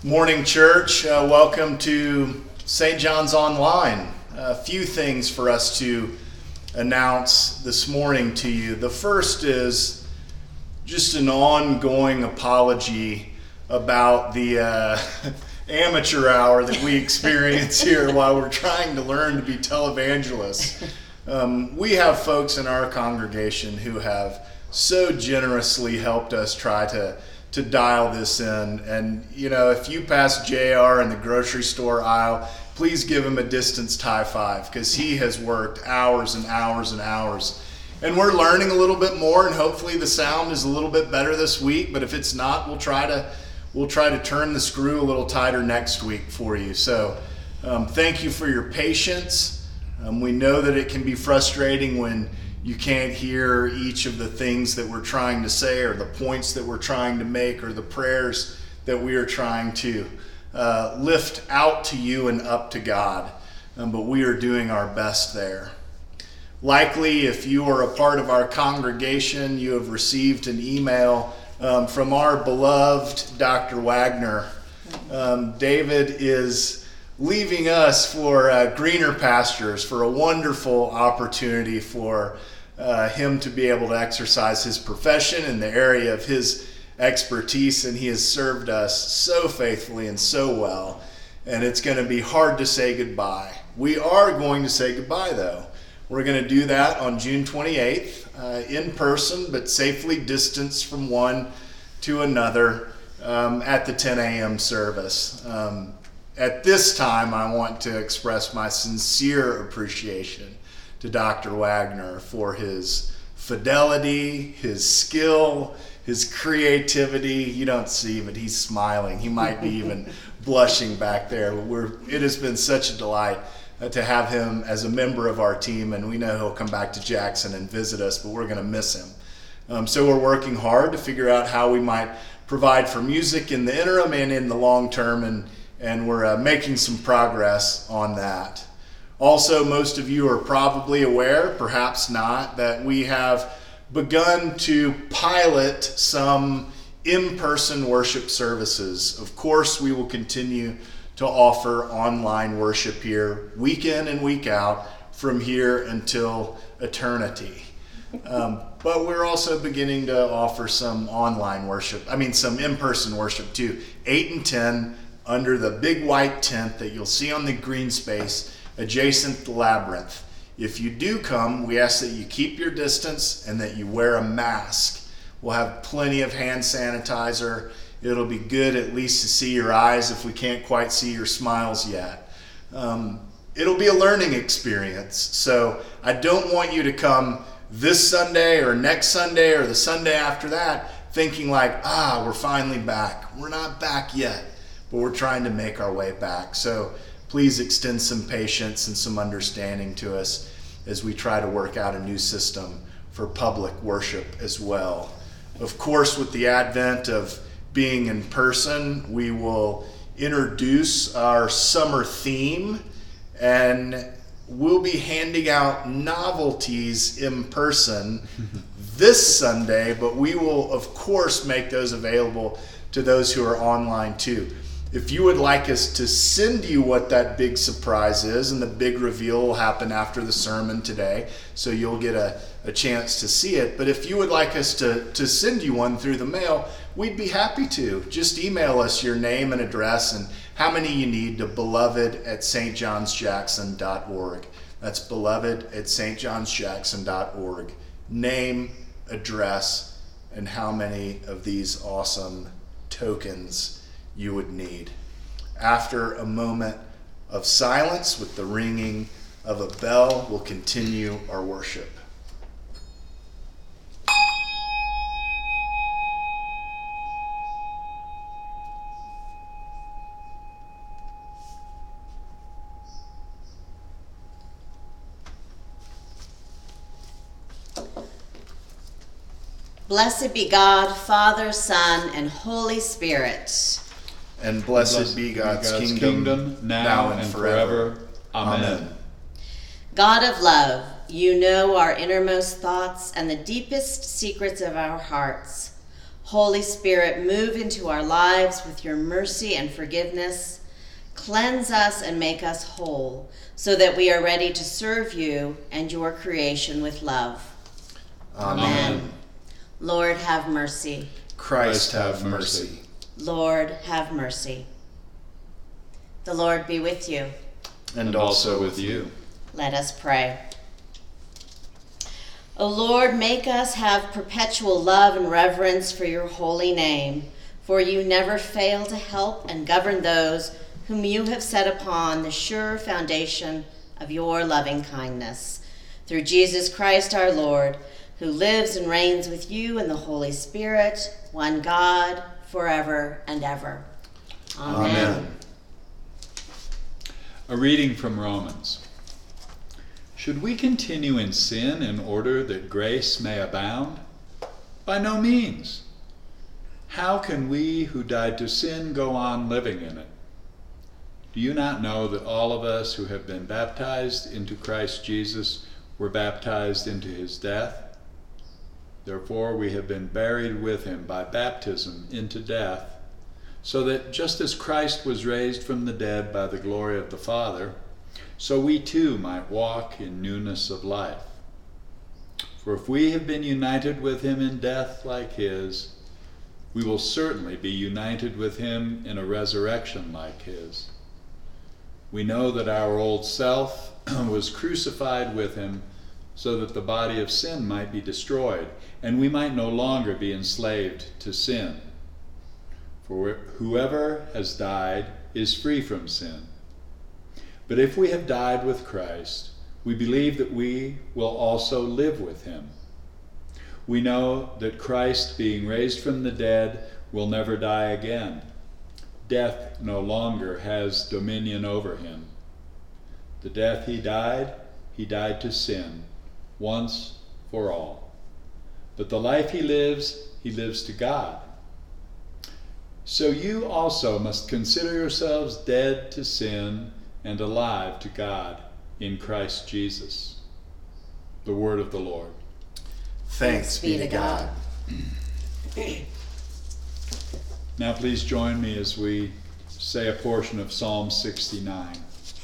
Morning, church. Welcome to St. John's Online. A few things for us to announce this morning to you. The first is just an ongoing apology about the amateur hour that we experience here while we're trying to learn to be televangelists. We have folks in our congregation who have so generously helped us try to dial this in. And, you know, if you pass JR in the grocery store aisle, please give him a distanced high five, because he has worked hours and hours and hours. And we're learning a little bit more, and hopefully the sound is a little bit better this week. But if it's not, we'll try to turn the screw a little tighter next week for you. So thank you for your patience. We know that it can be frustrating when you can't hear each of the things that we're trying to say, or the points that we're trying to make, or the prayers that we are trying to lift out to you and up to God. But we are doing our best there. Likely, if you are a part of our congregation, you have received an email from our beloved Dr. Wagner. David is leaving us for greener pastures, for a wonderful opportunity for him to be able to exercise his profession in the area of his expertise, and he has served us so faithfully and so well, and it's going to be hard to say goodbye. We are going to say goodbye, though. We're going to do that on June 28th in person, but safely distanced from one to another at the 10 a.m. service. At this time, I want to express my sincere appreciation to Dr. Wagner for his fidelity, his skill, his creativity. You don't see, but he's smiling. He might be even blushing back there. It has been such a delight to have him as a member of our team, and we know he'll come back to Jackson and visit us, but we're going to miss him. So we're working hard to figure out how we might provide for music in the interim and in the long term, and we're making some progress on that. Also, most of you are probably aware, perhaps not, that we have begun to pilot some in-person worship services. Of course, we will continue to offer online worship here, week in and week out, from here until eternity. But we're also beginning to offer some online worship, some in-person worship too. 8 and 10 under the big white tent that you'll see on the green space adjacent to the labyrinth. If you do come, we ask that you keep your distance and that you wear a mask. We'll have plenty of hand sanitizer. It'll be good at least to see your eyes if we can't quite see your smiles yet. It'll be a learning experience. So I don't want you to come this Sunday or next Sunday or the Sunday after that thinking like, we're finally back. We're not back yet, but we're trying to make our way back. So please extend some patience and some understanding to us as we try to work out a new system for public worship as well. Of course, with the advent of being in person, we will introduce our summer theme, and we'll be handing out novelties in person this Sunday, but we will, of course, make those available to those who are online too. If you would like us to send you what that big surprise is, and the big reveal will happen after the sermon today, so you'll get a chance to see it. But if you would like us to send you one through the mail, we'd be happy to. Just email us your name and address and how many you need to beloved@stjohnsjackson.org. That's beloved@stjohnsjackson.org. Name, address, and how many of these awesome tokens you would need. After a moment of silence with the ringing of a bell, we'll continue our worship. Blessed be God, Father, Son, and Holy Spirit. And blessed be God's kingdom now and forever. Amen. God of love, you know our innermost thoughts and the deepest secrets of our hearts. Holy Spirit, move into our lives with your mercy and forgiveness. Cleanse us and make us whole, so that we are ready to serve you and your creation with love. Amen. Lord, have mercy. Christ, have mercy. Lord, have mercy. The Lord be with you. And also with you. Let us pray. O Lord, make us have perpetual love and reverence for your holy name, for you never fail to help and govern those whom you have set upon the sure foundation of your loving kindness. Through Jesus Christ our Lord, who lives and reigns with you in the Holy Spirit, one God, forever and ever. Amen. A reading from Romans. Should we continue in sin in order that grace may abound? By no means. How can we who died to sin go on living in it? Do you not know that all of us who have been baptized into Christ Jesus were baptized into his death? Therefore we have been buried with him by baptism into death, so that just as Christ was raised from the dead by the glory of the Father, so we too might walk in newness of life. For if we have been united with him in death like his, we will certainly be united with him in a resurrection like his. We know that our old self was crucified with him so that the body of sin might be destroyed, and we might no longer be enslaved to sin. For whoever has died is free from sin. But if we have died with Christ, we believe that we will also live with him. We know that Christ, being raised from the dead, will never die again. Death no longer has dominion over him. The death he died to sin, once for all. But the life he lives to God. So you also must consider yourselves dead to sin and alive to God in Christ Jesus. The word of the Lord. Thanks be to God. Now please join me as we say a portion of Psalm 69.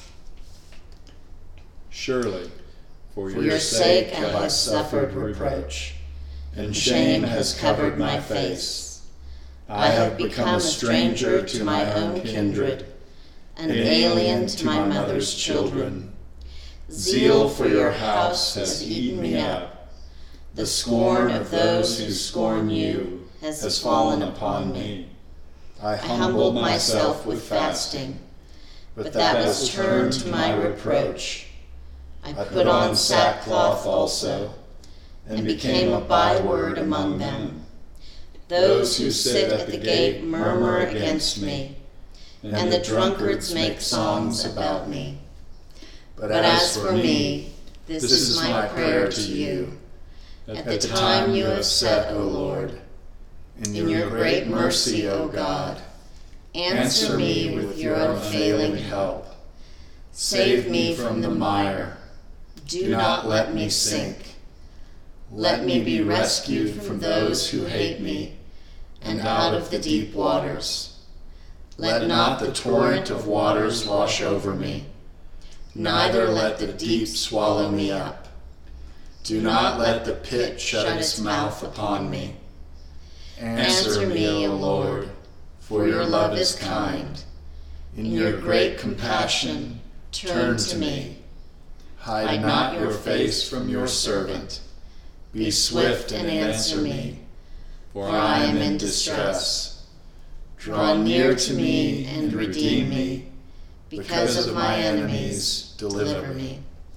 Surely, for your sake I have suffered reproach, and shame has covered my face. I have become a stranger to my own kindred, an alien to my mother's children. Zeal for your house has eaten me up. The scorn of those who scorn you has fallen upon me. I humbled myself with fasting, but that was turned to my reproach. I put on sackcloth also, and became a byword among them. Those who sit at the gate murmur against me, and the drunkards make songs about me. But as for me, this is my prayer to you. At the time you have set, O Lord, in your great mercy, O God, answer me with your unfailing help. Save me from the mire. Do not let me sink. Let me be rescued from those who hate me, and out of the deep waters. Let not the torrent of waters wash over me, neither let the deep swallow me up. Do not let the pit shut its mouth upon me. Answer me, O Lord, for your love is kind. In your great compassion, turn to me. Hide not your face from your servant. Be swift and answer me, for I am in distress. Draw near to me and redeem me. Because of my enemies, deliver me.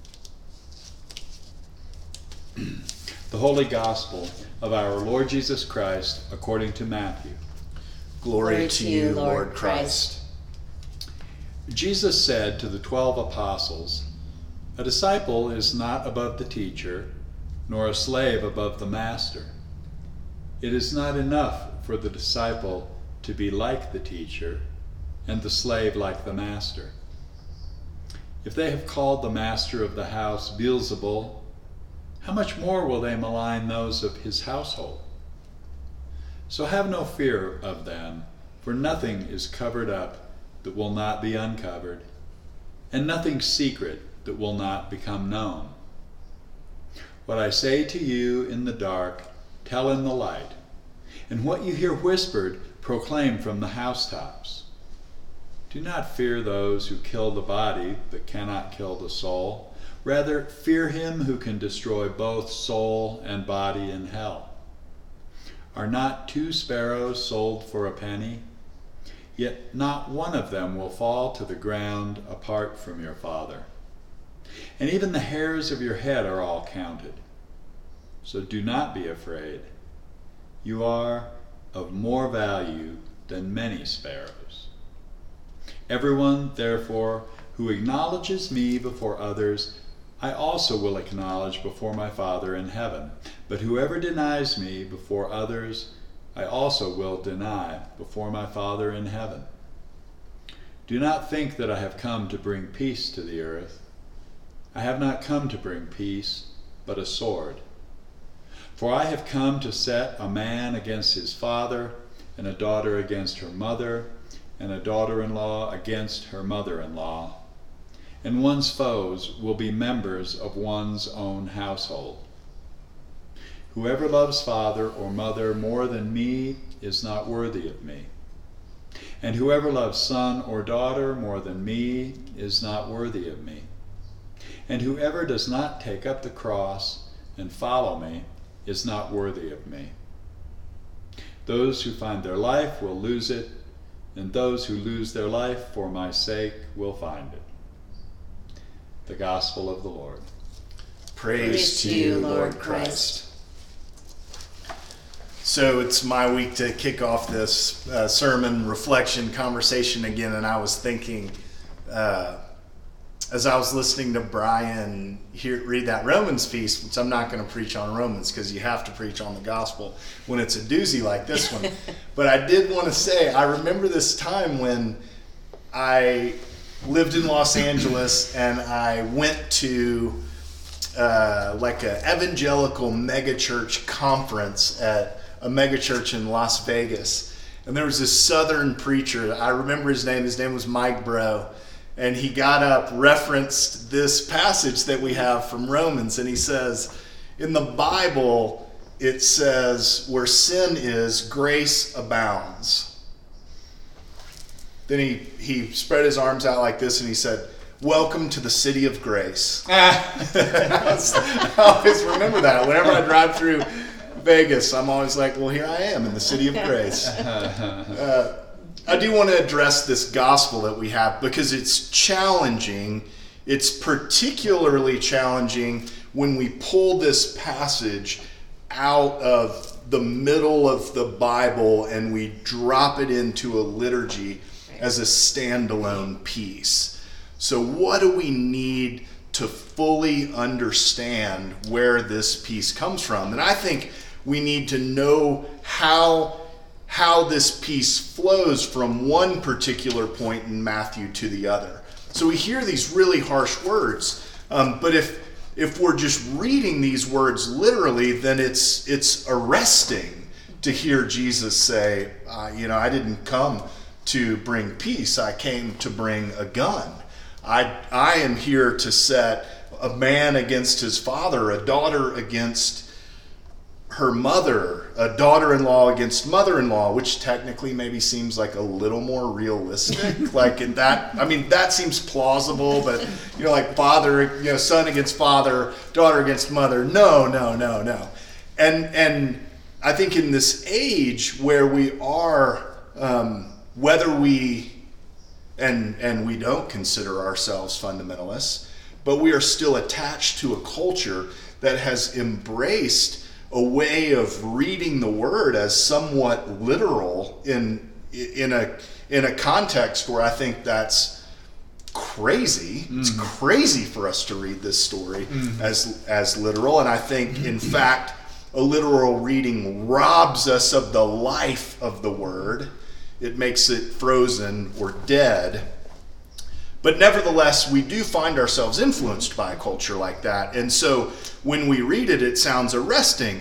The Holy Gospel of our Lord Jesus Christ according to Matthew. Glory to you, Lord Christ. Jesus said to the 12 apostles, "A disciple is not above the teacher, nor a slave above the master. It is not enough for the disciple to be like the teacher, and the slave like the master. If they have called the master of the house Beelzebul, how much more will they malign those of his household? So have no fear of them, for nothing is covered up that will not be uncovered, and nothing secret that will not become known. What I say to you in the dark, tell in the light, and what you hear whispered, proclaim from the housetops. Do not fear those who kill the body, but cannot kill the soul. Rather, fear him who can destroy both soul and body in hell. Are not 2 sparrows sold for a penny? Yet not one of them will fall to the ground apart from your Father. And even the hairs of your head are all counted. So do not be afraid. You are of more value than many sparrows. Everyone, therefore, who acknowledges me before others, I also will acknowledge before my Father in heaven. But whoever denies me before others, I also will deny before my Father in heaven. Do not think that I have come to bring peace to the earth. I have not come to bring peace, but a sword. For I have come to set a man against his father, and a daughter against her mother, and a daughter-in-law against her mother-in-law. And one's foes will be members of one's own household. Whoever loves father or mother more than me is not worthy of me. And whoever loves son or daughter more than me is not worthy of me. And whoever does not take up the cross and follow me is not worthy of me. Those who find their life will lose it, and those who lose their life for my sake will find it. The Gospel of the Lord. Praise to you, Lord Christ. So it's my week to kick off this sermon reflection conversation again, and I was thinking, as I was listening to Brian read that Romans piece, which I'm not going to preach on Romans because you have to preach on the gospel when it's a doozy like this one. But I did want to say, I remember this time when I lived in Los Angeles and I went to like an evangelical megachurch conference at a megachurch in Las Vegas. And there was this Southern preacher. I remember his name. His name was Mike Bro. And he got up, referenced this passage that we have from Romans, and he says, in the Bible, it says, where sin is, grace abounds. Then he spread his arms out like this, and he said, welcome to the city of grace. I always remember that. Whenever I drive through Vegas, I'm always like, well, here I am in the city of grace. I do want to address this gospel that we have because it's challenging. It's particularly challenging when we pull this passage out of the middle of the Bible and we drop it into a liturgy as a standalone piece. So what do we need to fully understand where this piece comes from? And I think we need to know how this piece flows from one particular point in Matthew to the other. So we hear these really harsh words, but if we're just reading these words literally, then it's arresting to hear Jesus say, I didn't come to bring peace, I came to bring a gun. I am here to set a man against his father, a daughter against her mother, a daughter-in-law against mother-in-law, which technically maybe seems like a little more realistic. Like in that, I mean, that seems plausible, but like father, son against father, daughter against mother. No. And I think in this age where we are, whether we and we don't consider ourselves fundamentalists, but we are still attached to a culture that has embraced a way of reading the word as somewhat literal in a context where I think that's crazy. Mm-hmm. It's crazy for us to read this story as literal, and I think in fact a literal reading robs us of the life of the word. It makes it frozen or dead. But nevertheless, we do find ourselves influenced by a culture like that. And so when we read it, it sounds arresting.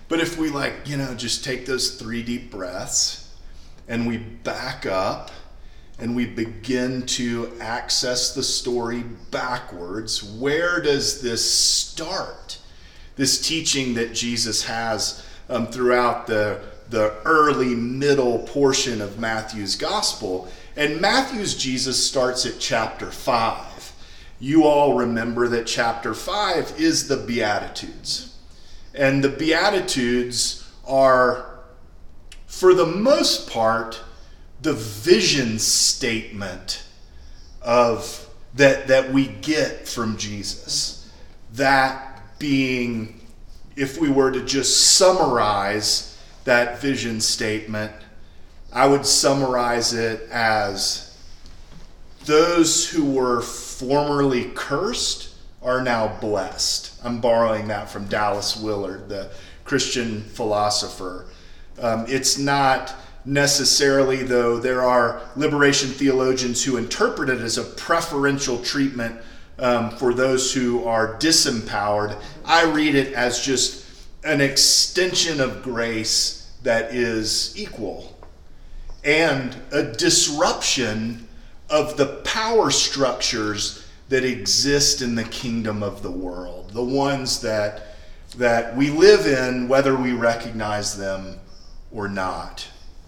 But if we just take those 3 deep breaths and we back up and we begin to access the story backwards, where does this start? This teaching that Jesus has throughout the early middle portion of Matthew's gospel. And Matthew's Jesus starts at chapter 5. You all remember that chapter 5 is the Beatitudes. And the Beatitudes are, for the most part, the vision statement of that we get from Jesus. That being, if we were to just summarize that vision statement, I would summarize it as those who were formerly cursed are now blessed. I'm borrowing that from Dallas Willard, the Christian philosopher. It's not necessarily, though, there are liberation theologians who interpret it as a preferential treatment for those who are disempowered. I read it as just an extension of grace that is equal and a disruption of the power structures that exist in the kingdom of the world, the ones that we live in, whether we recognize them or not.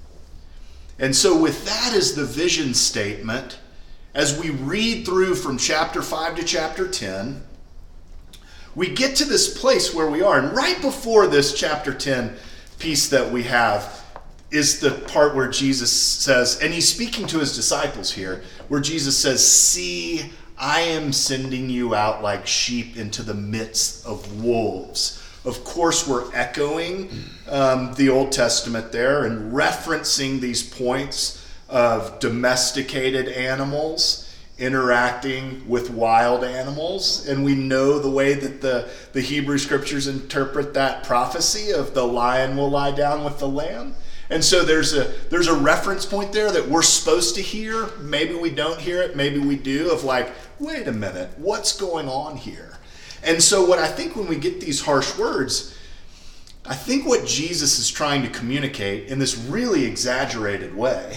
And so with that as the vision statement, as we read through from chapter 5 to chapter 10, we get to this place where we are. And right before this chapter 10 piece that we have is the part where Jesus says, and he's speaking to his disciples here, where Jesus says, "See, I am sending you out like sheep into the midst of wolves." Of course, we're echoing the Old Testament there and referencing these points of domesticated animals interacting with wild animals. And we know the way that the Hebrew scriptures interpret that prophecy of the lion will lie down with the lamb. And so there's a reference point there that we're supposed to hear. Maybe we don't hear it, maybe we do, of wait a minute, what's going on here? And so what I think when we get these harsh words, I think what Jesus is trying to communicate in this really exaggerated way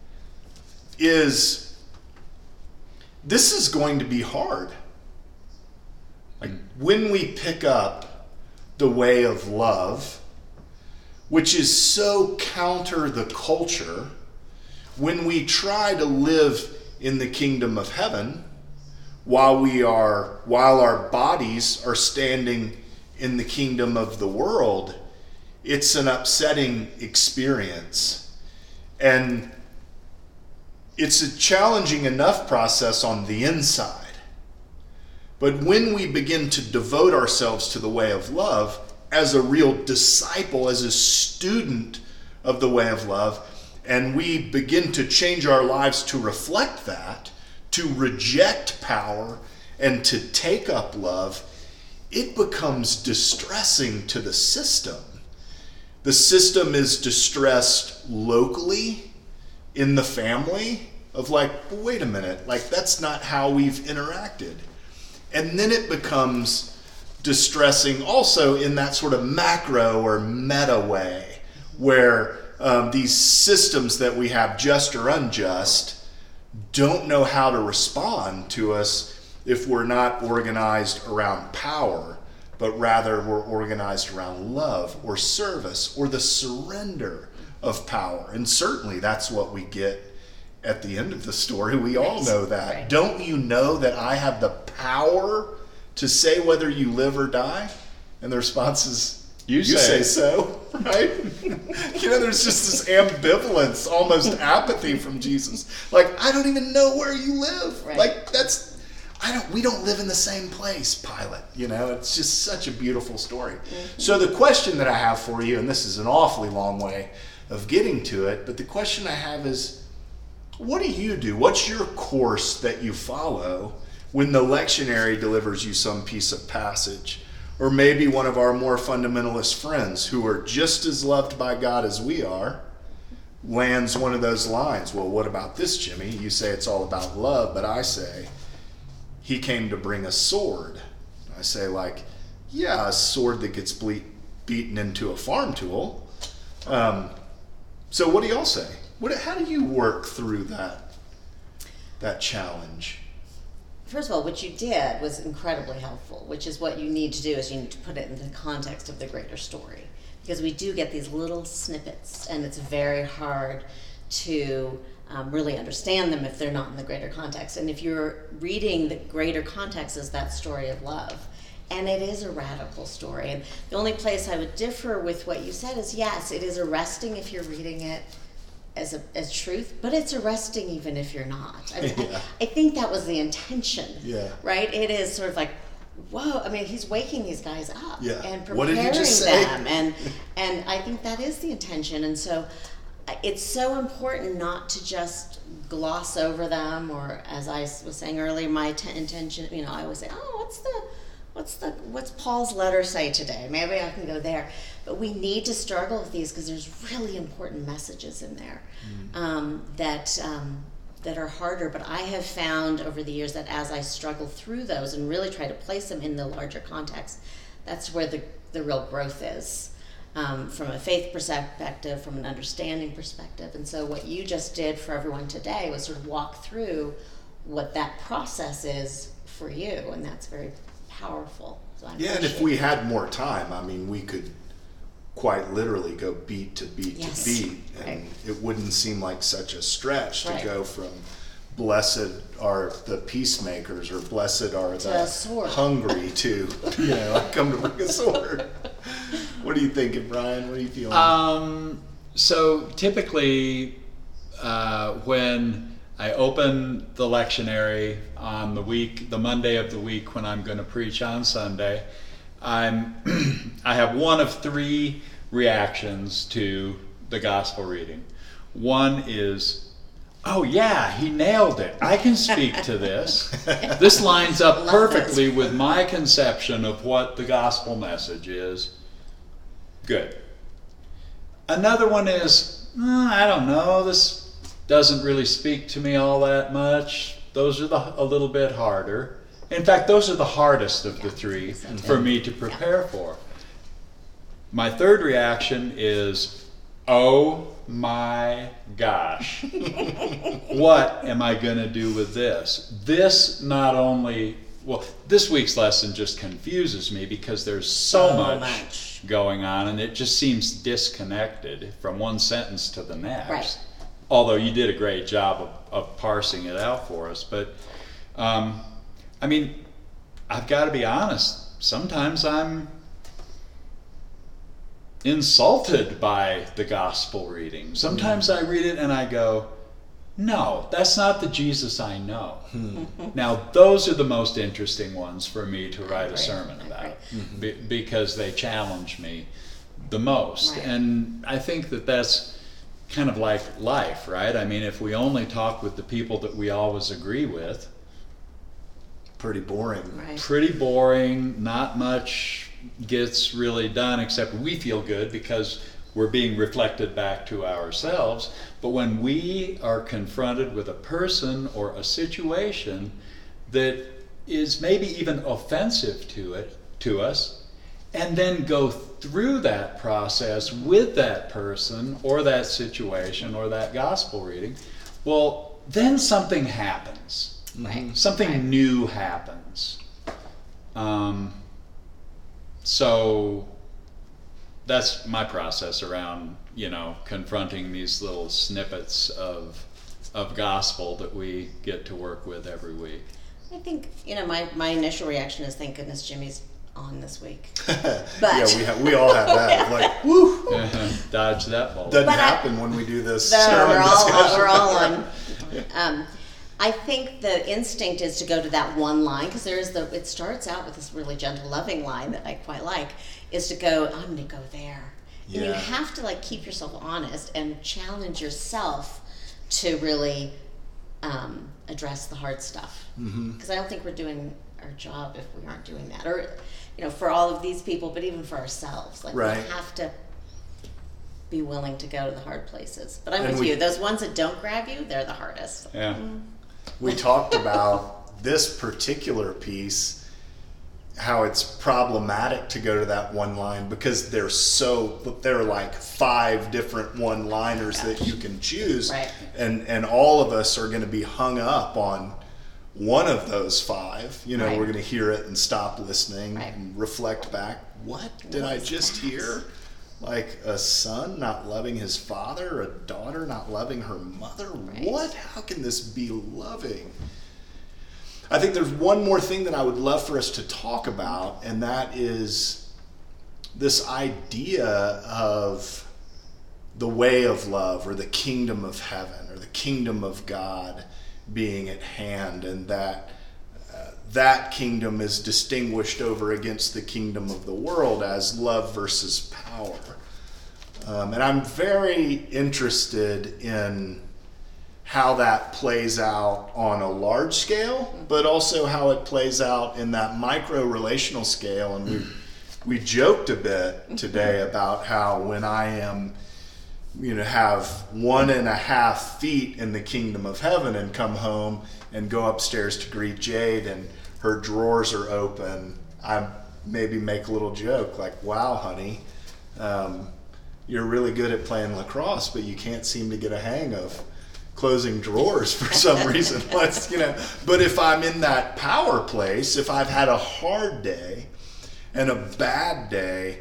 is this is going to be hard. When we pick up the way of love, which is so counter the culture, when we try to live in the kingdom of heaven, while our bodies are standing in the kingdom of the world, it's an upsetting experience. And it's a challenging enough process on the inside. But when we begin to devote ourselves to the way of love, as a real disciple, as a student of the way of love, and we begin to change our lives to reflect that, to reject power and to take up love, it becomes distressing to the system. The system is distressed locally, in the family, of wait a minute, that's not how we've interacted. And then it becomes distressing also in that sort of macro or meta way, where these systems that we have, just or unjust, don't know how to respond to us if we're not organized around power, but rather we're organized around love or service or the surrender of power. And certainly that's what we get at the end of the story. We all know that. Right. Don't you know that I have the power to say whether you live or die? And the response is, you say so, right? There's just this ambivalence, almost apathy from Jesus. I don't even know where you live. Right. We don't live in the same place, Pilate. It's just such a beautiful story. Mm-hmm. So the question that I have for you, and this is an awfully long way of getting to it, but the question I have is, what do you do? What's your course that you follow when the lectionary delivers you some piece of passage? Or maybe one of our more fundamentalist friends who are just as loved by God as we are lands one of those lines. Well, what about this, Jimmy? You say it's all about love, but I say he came to bring a sword. I say a sword that gets beaten into a farm tool. So what do y'all say? How do you work through that challenge? First of all, what you did was incredibly helpful, which is what you need to do is you need to put it in the context of the greater story. Because we do get these little snippets, and it's very hard to really understand them if they're not in the greater context. And if you're reading the greater context as that story of love, and it is a radical story. And the only place I would differ with what you said is, yes, it is arresting if you're reading it as truth, but it's arresting even if you're not. I mean, Yeah. I think that was the intention, Yeah. right? It is sort of like, whoa, I mean, he's waking these guys up Yeah. and What did preparing he just say? them. And I think that is the intention. And so it's so important not to just gloss over them, or as I was saying earlier, my intention, I always say, oh, what's Paul's letter say today? Maybe I can go there. But we need to struggle with these because there's really important messages in there that are harder. But I have found over the years that as I struggle through those and really try to place them in the larger context, that's where the real growth is. From a faith perspective, from an understanding perspective. And so what you just did for everyone today was sort of walk through what that process is for you, and that's very powerful. So Yeah, and if we had more time, I mean, we could quite literally go beat to beat Yes. to beat, and Right. it wouldn't seem like such a stretch Right. to go from blessed are the peacemakers or blessed are To the a sword. hungry to, I come to bring a sword. What are you thinking, Brian? What are you feeling? So typically, when I open the lectionary on the Monday of the week when I'm going to preach on Sunday, I have one of three reactions to the gospel reading. One is, oh yeah, he nailed it. I can speak to this. This lines up perfectly with my conception of what the gospel message is. Good. Another one is, I don't know, this doesn't really speak to me all that much. Those are a little bit harder. In fact, those are the hardest of the three for me to prepare for. My third reaction is, oh my gosh, what am I going to do with this? This not only, this week's lesson just confuses me because there's so much going on, and it just seems disconnected from one sentence to the next. Right. Although you did a great job of parsing it out for us. But, I mean, I've got to be honest, sometimes I'm insulted by the gospel reading. Sometimes I read it and I go, no, that's not the Jesus I know. Now, those are the most interesting ones for me to write a sermon about, because they challenge me the most. Right. And I think that that's kind of like life, right? I mean, if we only talk with the people that we always agree with, Pretty boring. Right. pretty boring, not much gets really done except we feel good because we're being reflected back to ourselves. But when we are confronted with a person or a situation that is maybe even offensive to us, and then go through that process with that person or that situation or that gospel reading, well, then something happens. Right. Something Right. new happens. So that's my process around, confronting these little snippets of gospel that we get to work with every week. I think, my initial reaction is, thank goodness Jimmy's on this week. Yeah, we all have that. Like, woo! Dodge that bullet. Doesn't But happen when we do this No, sermon discussion. we're all on. I think the instinct is to go to that one line, because it starts out with this really gentle, loving line that I quite like, is to go, I'm going to go there. And you Yeah. have to keep yourself honest and challenge yourself to really address the hard stuff. Because I don't think we're doing our job if we aren't doing that. Or, for all of these people, but even for ourselves. Right. We have to be willing to go to the hard places. But I'm And with you. Those ones that don't grab you, they're the hardest. Yeah. We talked about this particular piece how it's problematic to go to that one line because there are like 5 different one-liners that you can choose, Right. and all of us are going to be hung up on one of those 5. You know, Right. we're going to hear it and stop listening Right. and reflect back. What did I just hear? Like a son not loving his father, a daughter not loving her mother. Right. What? How can this be loving? I think there's one more thing that I would love for us to talk about, and that is this idea of the way of love, or the kingdom of heaven, or the kingdom of God being at hand, and that that kingdom is distinguished over against the kingdom of the world as love versus power. And I'm very interested in how that plays out on a large scale, but also how it plays out in that micro relational scale. And we joked a bit today about how when I am, have 1.5 feet in the kingdom of heaven and come home and go upstairs to greet Jade and her drawers are open, I maybe make a little joke like, wow, honey, you're really good at playing lacrosse, but you can't seem to get a hang of closing drawers for some reason. But if I'm in that power place, if I've had a hard day and a bad day,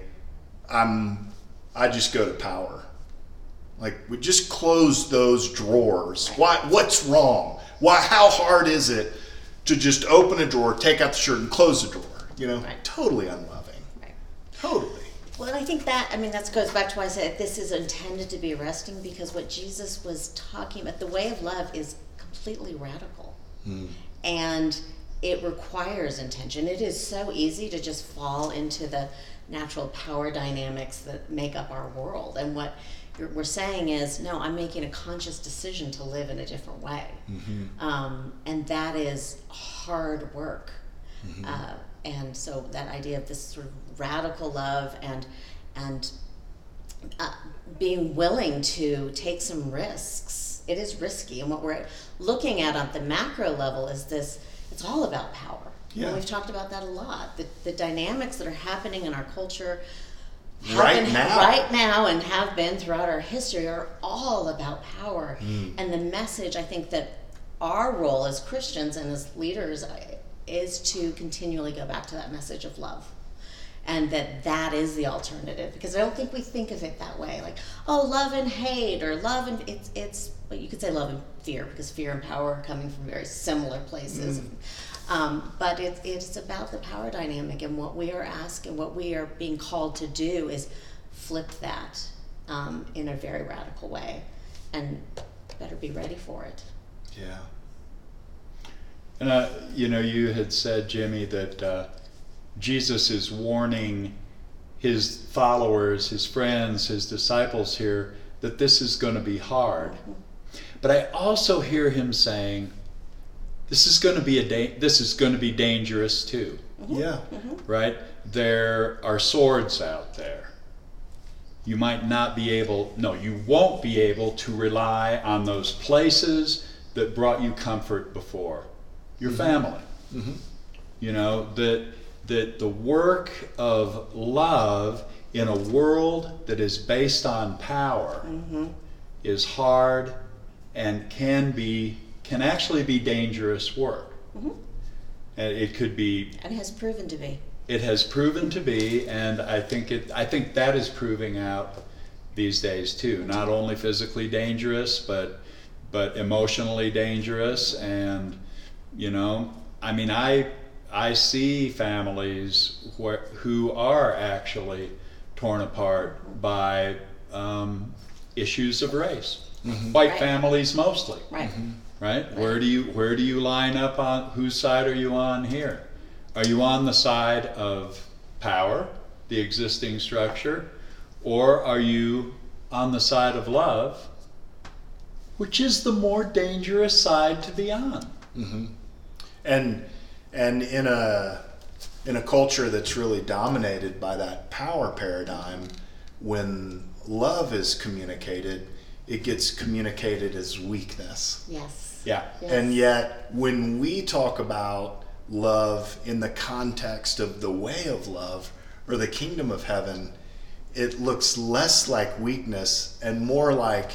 I just go to power. Like, we just close those drawers. Why? What's wrong? Why? How hard is it to just open a drawer, take out the shirt, and close the drawer? Right. Totally unloving. Right. Totally. Well, I think that goes back to why I said this is intended to be arresting, because what Jesus was talking about, the way of love, is completely radical. And it requires intention. It is so easy to just fall into the natural power dynamics that make up our world. And what we're saying is, no, I'm making a conscious decision to live in a different way. And that is hard work. And so that idea of this sort of radical love and being willing to take some risks, it is risky. And what we're looking at the macro level is this, it's all about power. Yeah. And we've talked about that a lot. The dynamics that are happening in our culture Right now and have been throughout our history are all about power. And the message, I think, that our role as Christians and as leaders is to continually go back to that message of love, and that is the alternative, because I don't think we think of it that way, like, oh, love and hate, or love and it's well, you could say love and fear, because fear and power are coming from very similar places. But it's about the power dynamic, and what we are asking, what we are being called to do is flip that in a very radical way, and better be ready for it. Yeah. And you had said, Jimmy, that Jesus is warning his followers, his friends, his disciples here, that this is going to be hard. But I also hear him saying, this is going to be dangerous too. Yeah. Right? There are swords out there. You might not be able, you won't be able to rely on those places that brought you comfort before. Your family. That the work of love in a world that is based on power is hard and can actually be dangerous work. And it could be, And it has proven to be. It has proven to be, and I think that is proving out these days too. Not only physically dangerous, but emotionally dangerous. And I see families who are actually torn apart by issues of race. White Right. families mostly. Right. Right? Where do you line up on? Whose side are you on here? Are you on the side of power, the existing structure, or are you on the side of love, which is the more dangerous side to be on? And in a culture that's really dominated by that power paradigm, when love is communicated, it gets communicated as weakness. Yes. Yeah. Yes. And yet, when we talk about love in the context of the way of love or the kingdom of heaven, it looks less like weakness and more like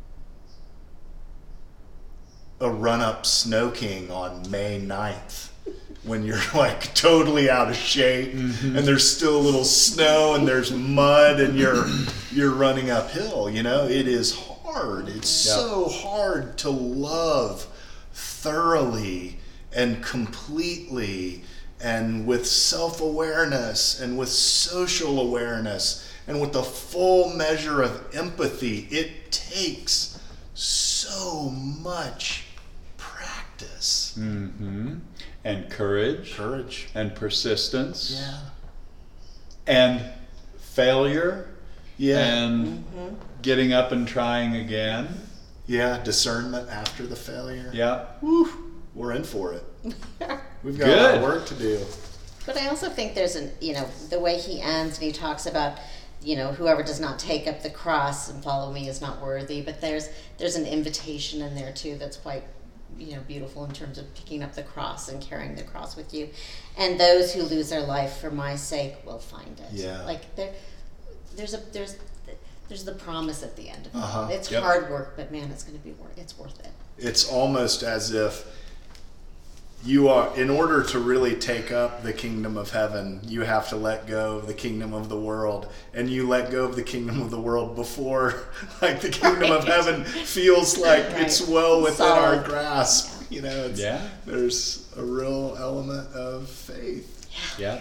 a run-up Snow King on May 9th when you're like totally out of shape and there's still a little snow and there's mud and you're running uphill. You know, it is hard. It's so hard to love thoroughly and completely and with self-awareness and with social awareness and with the full measure of empathy. It takes so much practice. And courage. Courage. And persistence. Yeah. And failure. Yeah. And getting up and trying again. Yeah, discernment after the failure. Yeah. Woo, we're in for it. We've got a lot of work to do. But I also think there's the way he ends and he talks about, whoever does not take up the cross and follow me is not worthy. But there's an invitation in there too that's quite, beautiful in terms of picking up the cross and carrying the cross with you. And those who lose their life for my sake will find it. Yeah. Like there's the promise at the end of it. It's Yep. hard work, but man, it's worth it. It's almost as if you are, in order to really take up the kingdom of heaven, you have to let go of the kingdom of the world, and you let go of the kingdom of the world before, like, the kingdom of heaven feels like it's well within our grasp. There's a real element of faith. Yeah.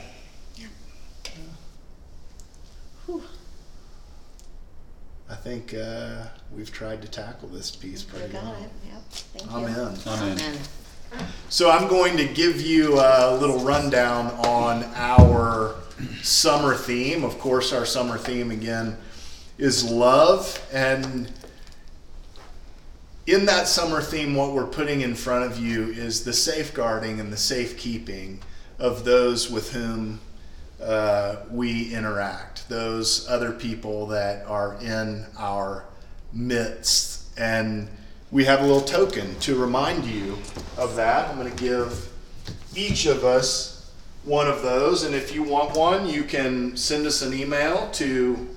I think we've tried to tackle this piece pretty well. Yep. Thank you. Amen. Amen. So I'm going to give you a little rundown on our summer theme. Of course, our summer theme again is love. And in that summer theme, what we're putting in front of you is the safeguarding and the safekeeping of those with whom we interact, those other people that are in our midst. And we have a little token to remind you of that. I'm going to give each of us one of those. And if you want one, you can send us an email to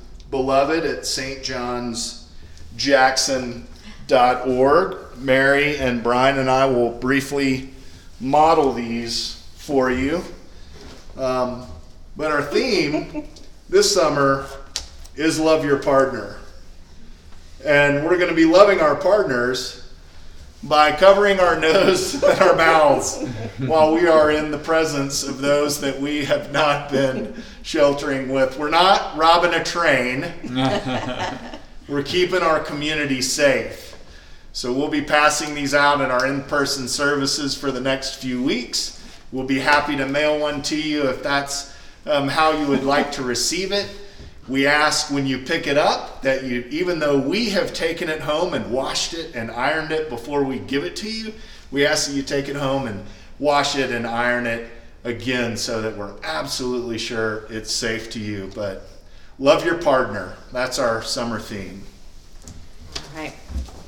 beloved@stjohnsjackson.org. Mary and Brian and I will briefly model these for you. But our theme this summer is love your partner. And we're going to be loving our partners by covering our nose and our mouths while we are in the presence of those that we have not been sheltering with. We're not robbing a train. We're keeping our community safe. So we'll be passing these out in our in-person services for the next few weeks. We'll be happy to mail one to you if that's how you would like to receive it. We ask when you pick it up that you, even though we have taken it home and washed it and ironed it before we give it to you, we ask that you take it home and wash it and iron it again so that we're absolutely sure it's safe to you. But love your partner. That's our summer theme. All right.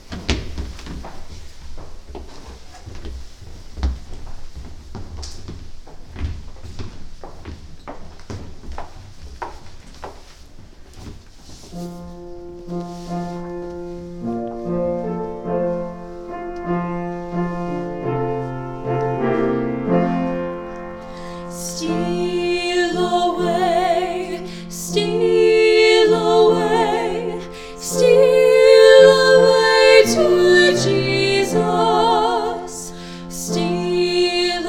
Steal away, steal away, steal away to Jesus. Steal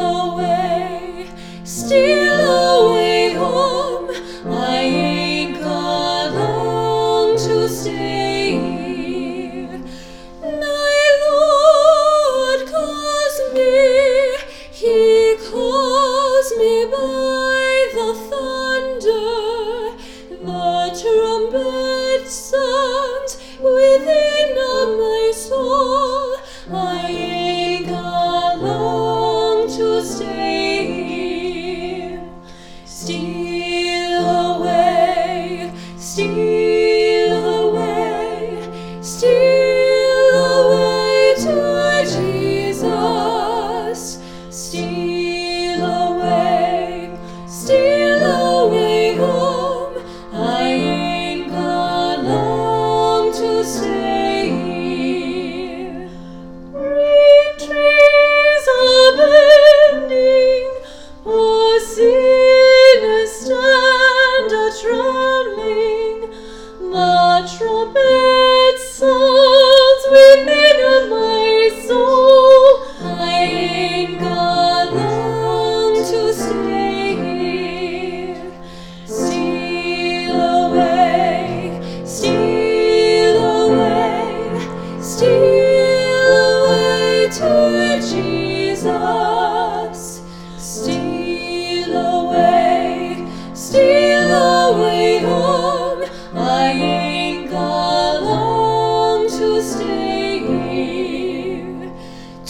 away home. I ain't got long to stay here. My Lord calls me, He calls me by the thunder. The trumpet sounds within my soul. I ain't got long to stay here. Steal away, steal away, steal away to Jesus. Steal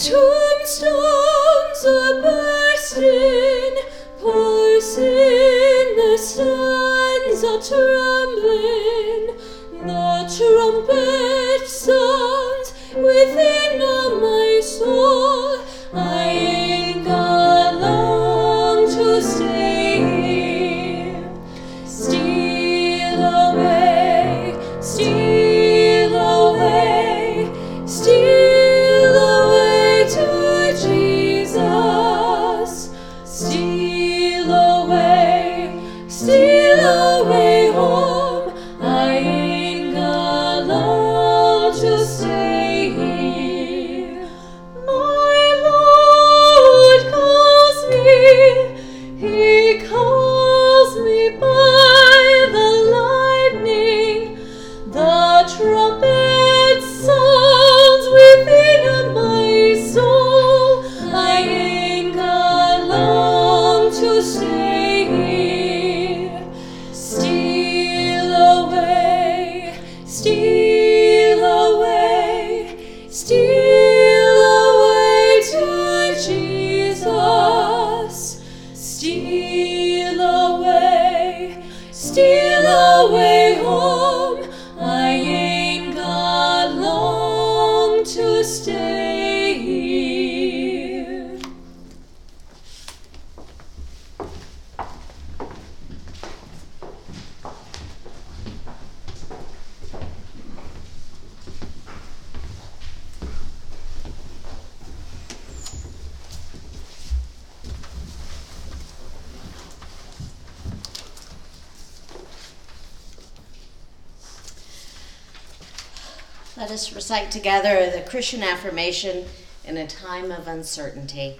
Tombstones are bursting, poison the stands are trembling. The trumpet sounds within all my soul. I ain't got long to stay here. Steal away, steal away, steal away to Jesus. Steal away home. I ain't got long to stay here. My Lord calls me, He calls me by the lightning. The trumpet sounds within my soul. I ain't got long to stay here. Steal away, steal away, steal away to Jesus. Steal away home. I ain't got long to stay here. Let us recite together the Christian affirmation in a time of uncertainty.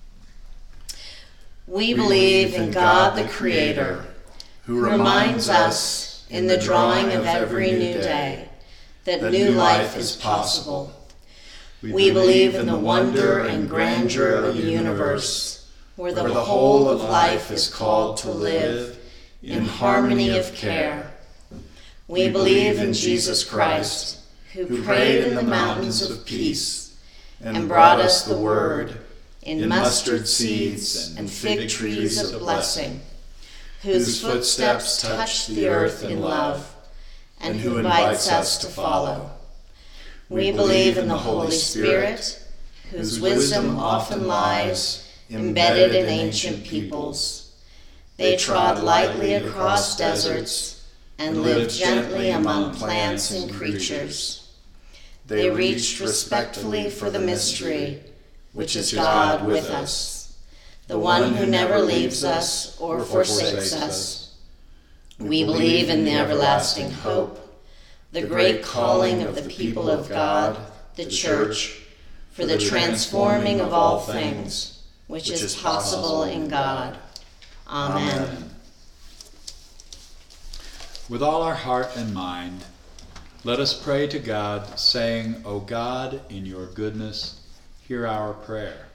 We believe in God the Creator, who reminds us in the drawing of every new day that new life is possible. We believe in the wonder and grandeur of the universe, where the whole of life is called to live in harmony of care. We believe in Jesus Christ, who prayed in the mountains of peace and brought us the word in mustard seeds and fig trees of blessing, whose footsteps touch the earth in love and who invites us to follow. We believe in the Holy Spirit, whose wisdom often lies embedded in ancient peoples. They trod lightly across deserts and lived gently among plants and creatures. They reached respectfully for the mystery, which is God with us, the one who never leaves us or forsakes us. We believe in the everlasting hope, the great calling of the people of God, the Church, for the transforming of all things, which is possible in God. Amen. With all our heart and mind, let us pray to God, saying, O God, in your goodness, hear our prayer.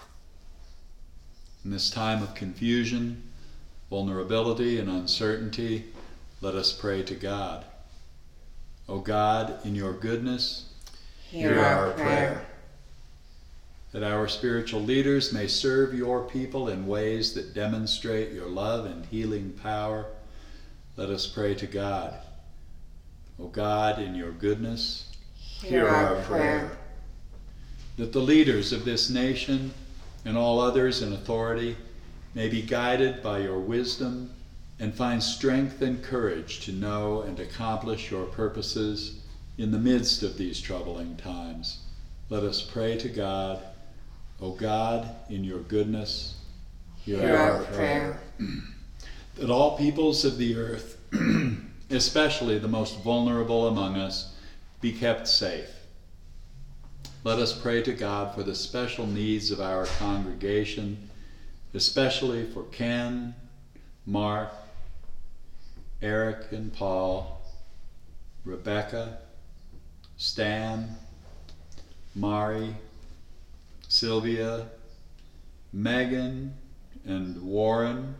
In this time of confusion, vulnerability, and uncertainty, let us pray to God. O God, in your goodness, Hear our prayer. That our spiritual leaders may serve your people in ways that demonstrate your love and healing power, let us pray to God. O God, in your goodness, Hear our prayer. That the leaders of this nation and all others in authority may be guided by your wisdom and find strength and courage to know and accomplish your purposes in the midst of these troubling times. Let us pray to God. O God, in your goodness, Hear our prayer. That all peoples of the earth, especially the most vulnerable among us, be kept safe. Let us pray to God for the special needs of our congregation, especially for Ken, Mark, Eric and Paul, Rebecca, Stan, Mari, Sylvia, Megan, and Warren,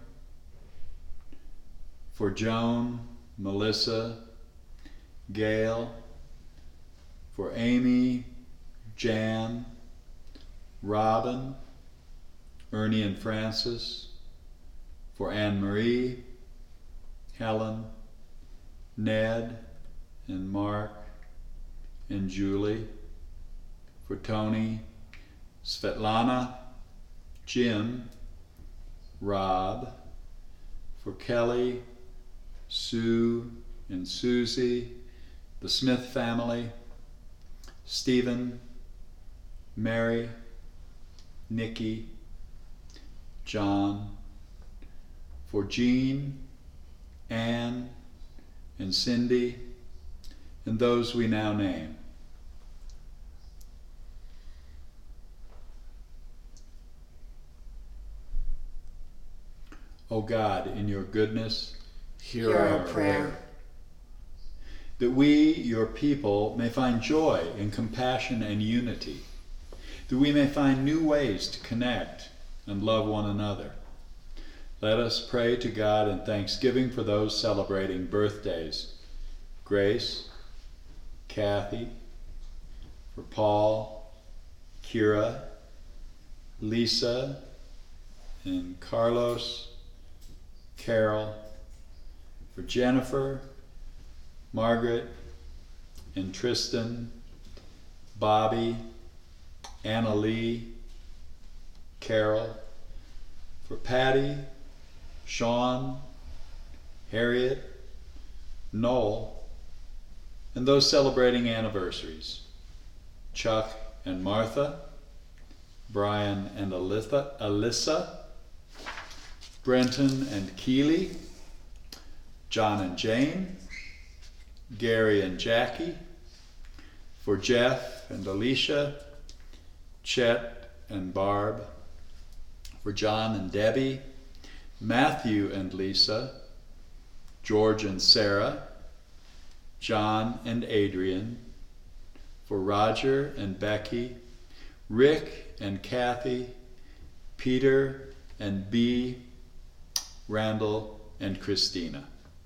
for Joan, Melissa, Gail, for Amy, Jan, Robin, Ernie and Francis, for Anne-Marie, Helen, Ned and Mark and Julie, for Tony, Svetlana, Jim, Rob, for Kelly, Sue and Susie, the Smith family, Stephen, Mary, Nikki, John, for Jean, Anne, and Cindy, and those we now name. O God, in your goodness, Hear our prayer. that we, your people, may find joy in compassion and unity, that we may find new ways to connect and love one another. Let us pray to God in thanksgiving for those celebrating birthdays: Grace, Kathy, for Paul, Kira, Lisa, and Carlos, Carol, for Jennifer, Margaret, and Tristan, Bobby, Anna Lee, Carol, for Patty, Sean, Harriet, Noel, and those celebrating anniversaries: Chuck and Martha, Brian and Alyssa, Brenton and Keely, John and Jane, Gary and Jackie, for Jeff and Alicia, Chet and Barb, for John and Debbie, Matthew and Lisa, George and Sarah, John and Adrian, for Roger and Becky, Rick and Kathy, Peter and Bee, Randall and Christina.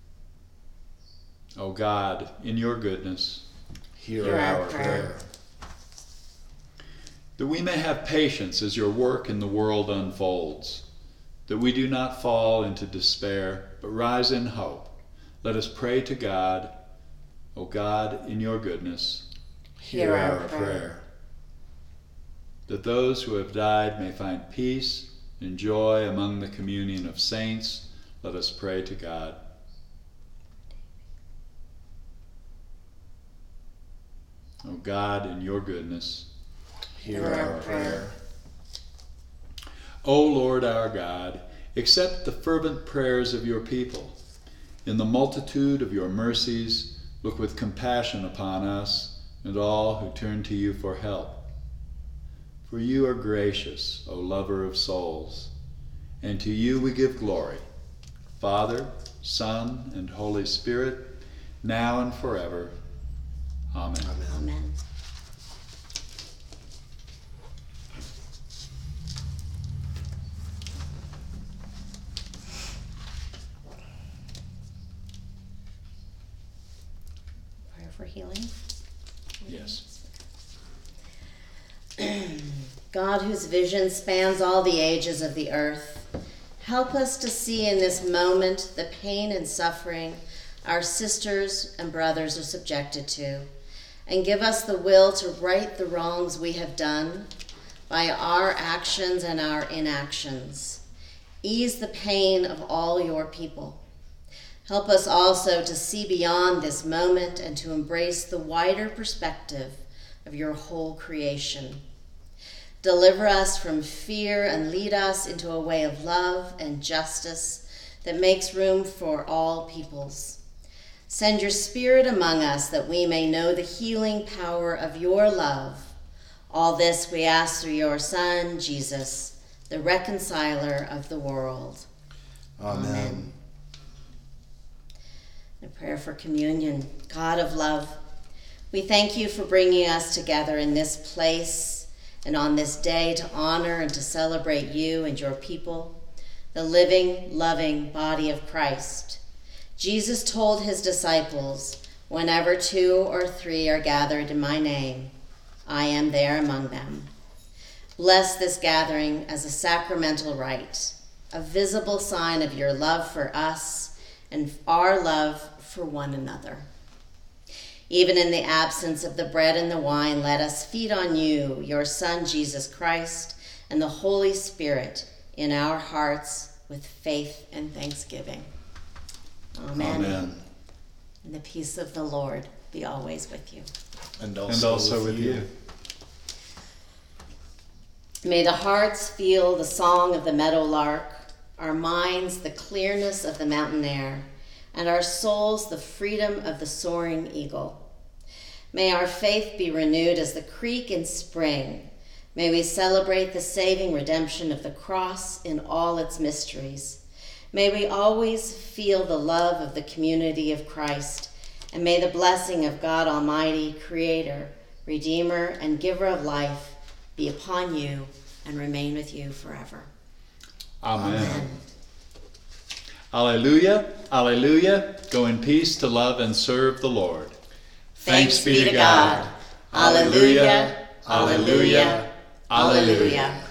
O God, in your goodness, Hear our prayer. that we may have patience as your work in the world unfolds, that we do not fall into despair, but rise in hope. Let us pray to God. O God, in your goodness, Hear our prayer. that those who have died may find peace and joy among the communion of saints. Let us pray to God. O God, in your goodness, Hear our prayer. O Lord our God, accept the fervent prayers of your people. In the multitude of your mercies, look with compassion upon us and all who turn to you for help. For you are gracious, O lover of souls, and to you we give glory, Father, Son, and Holy Spirit, now and forever. Amen. Amen. Prayer for healing. Yes. God, whose vision spans all the ages of the earth, help us to see in this moment the pain and suffering our sisters and brothers are subjected to, and give us the will to right the wrongs we have done by our actions and our inactions. Ease the pain of all your people. Help us also to see beyond this moment and to embrace the wider perspective of your whole creation. Deliver us from fear and lead us into a way of love and justice that makes room for all peoples. Send your Spirit among us that we may know the healing power of your love. All this we ask through your Son, Jesus, the reconciler of the world. Amen. A prayer for communion. God of love, we thank you for bringing us together in this place and on this day to honor and to celebrate you and your people, the living, loving body of Christ. Jesus told his disciples, "Whenever 2 or 3 are gathered in my name, I am there among them." Bless this gathering as a sacramental rite, a visible sign of your love for us and our love for one another. Even in the absence of the bread and the wine, let us feed on you, your Son, Jesus Christ, and the Holy Spirit in our hearts with faith and thanksgiving. Amen. Amen. And the peace of the Lord be always with you. And also with you. May the hearts feel the song of the meadowlark, our minds the clearness of the mountain air, and our souls the freedom of the soaring eagle. May our faith be renewed as the creek in spring. May we celebrate the saving redemption of the cross in all its mysteries. May we always feel the love of the community of Christ, and may the blessing of God Almighty, Creator, Redeemer, and Giver of life be upon you and remain with you forever. Amen. Alleluia, alleluia. Go in peace to love and serve the Lord. Thanks be to God. Alleluia, alleluia, alleluia.